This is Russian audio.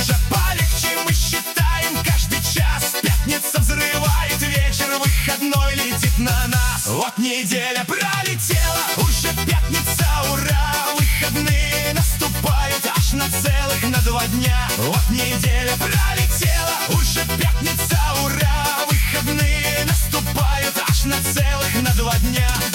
уже полегче, мы считаем каждый час. Пятница взрывает вечер, выходной летит на нас. Вот неделя пролетела, уже пятница, ура! Выходные наступают аж на целых на 2 дня. Вот неделя пролетела, уже пятница, ура! Выходные наступают аж на целых на 2 дня.